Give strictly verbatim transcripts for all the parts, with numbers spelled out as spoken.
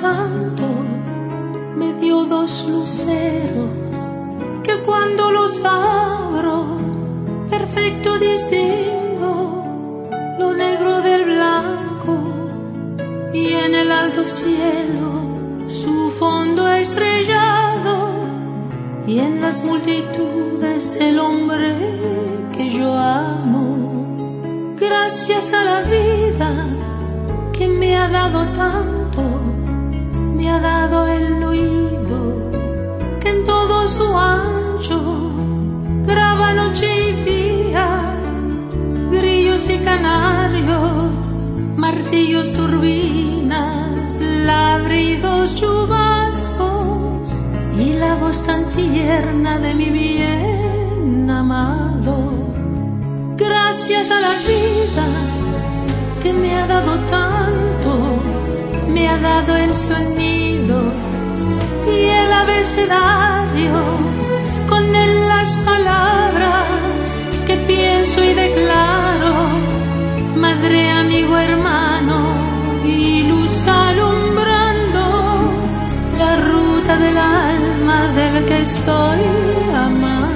tanto, me dio dos luceros que cuando los abro, perfecto distingo lo negro del blanco, y en el alto cielo su fondo estrellado, y en las multitudes el hombre que yo amo. Gracias a la vida que me ha dado tanto, me ha dado el oído que en todo su ancho graba noche y día, grillos y canarios, martillos, turbinas, ladridos, chubascos, y la voz tan tierna de mi bien amado. Gracias a la vida que me ha dado tanto, me ha dado el sonido y el abecedario, con él las palabras que pienso y declaro, madre, amigo, hermano y luz alumbrando la ruta del alma del que estoy amando.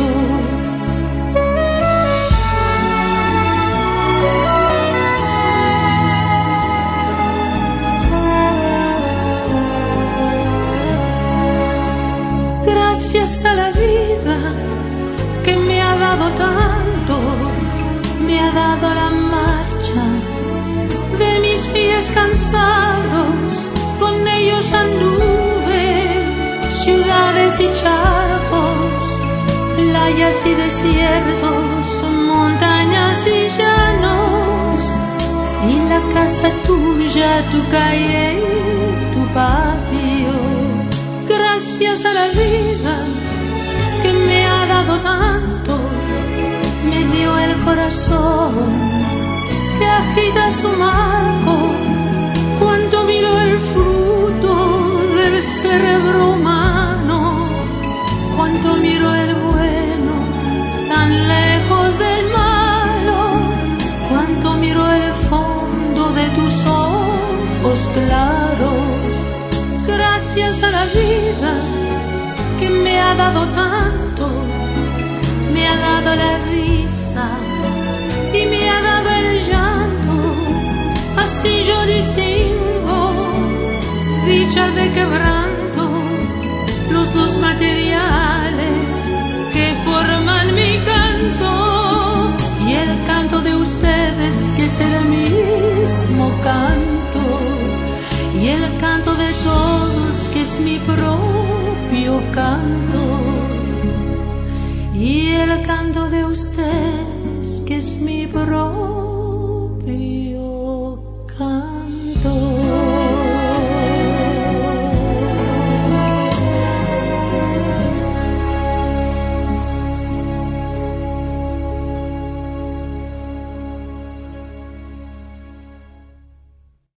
Gracias a la vida que me ha dado tanto, me ha dado la marcha de mis pies cansados, con ellos anduve ciudades y charcos, playas y desiertos, montañas y llanos, y la casa tuya, tu calle y tu patio. Gracias a la vida que me ha dado tanto, me dio el corazón que agita su marco, cuanto miro el fruto del cerebro humano, cuanto miro el bueno tan lejos del malo, cuanto miro el fondo de tus ojos claros. Gracias a la vida que me ha dado tanto, me ha dado la risa y me ha dado el llanto, así yo distingo dicha de quebranto, los dos materiales que forman mi canto, y el canto de ustedes que es el mismo canto, y el canto de todos que es mi propio canto, y el canto de ustedes que es mi propio